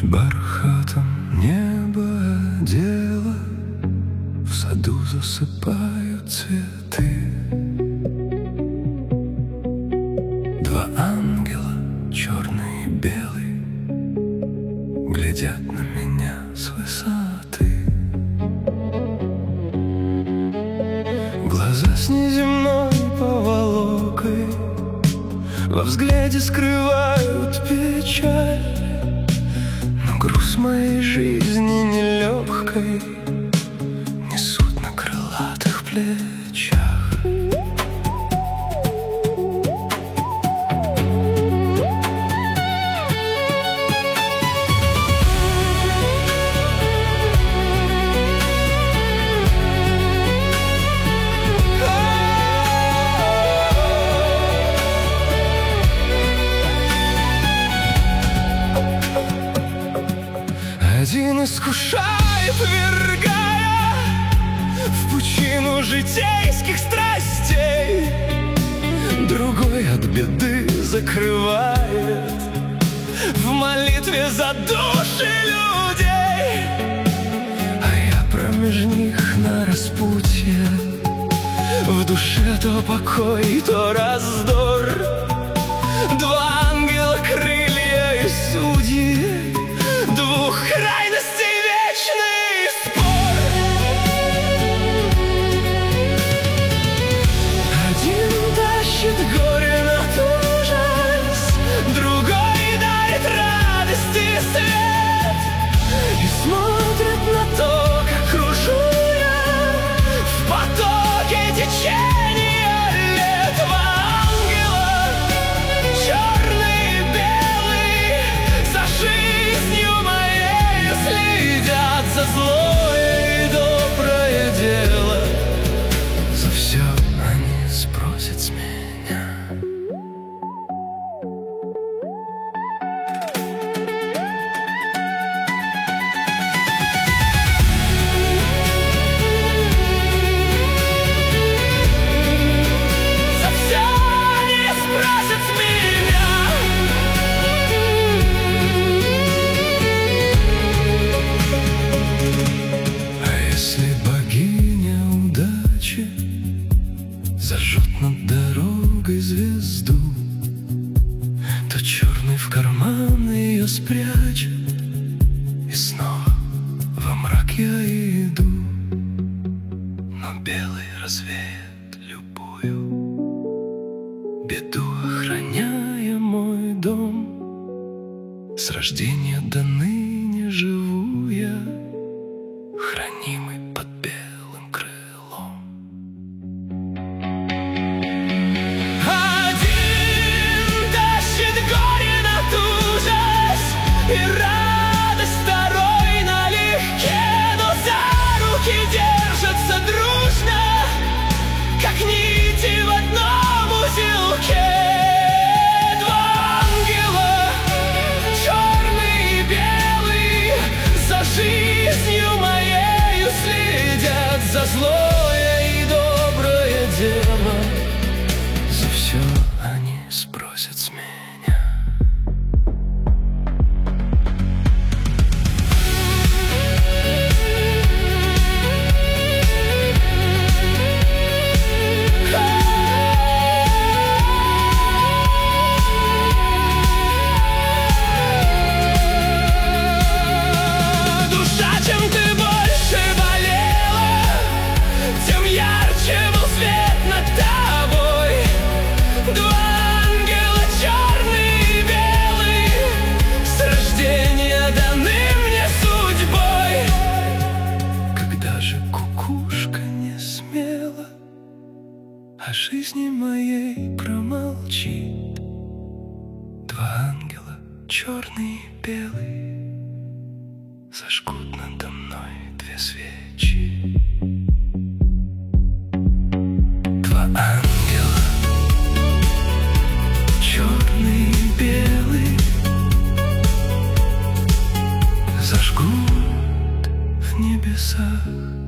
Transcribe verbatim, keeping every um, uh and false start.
бархатом небо одело, в саду засыпают цветы. Два ангела, черный и белый, глядят на меня с высоты. Глаза с неземной поволокой во взгляде скрывают печаль, но груз моей жизни нелегкой несут на крылатых плечах. Один искушает, ввергая в пучину житейских страстей, другой от беды закрывает в молитве за души людей. А я промеж них на распутье, в душе то покой, то раздор. Два ангела, крылья и судьи, двух крайностей вечный спор. Один тащит горе на ужас, другой дарит радость и свет, и смотрит на то, как кружу я в потоке течения лет. Два ангела, черный и белый, за жизнью следят за злое и доброе дело. За все они спросят с меня. За все они спросят с меня. Если богиня удачи зажжет над дорогой звезду, то черный в карман ее спрячет, и снова во мрак я иду. Но белый развеет любую беду, охраняя мой дом. С рождения до ныне живу я, хранимый под белым крылом. Один тащит горе над ужас и радость, второй налегке, но за руки держатся дружно, как нити в одном узелке. Два ангела, черный и белый, за жизнью моей следят, за злое и доброе дело. За все они спросят с меня. О жизни моей промолчит. Два ангела, черный и белый, зажгут надо мной две свечи. Два ангела, черный и белый, зажгут в небесах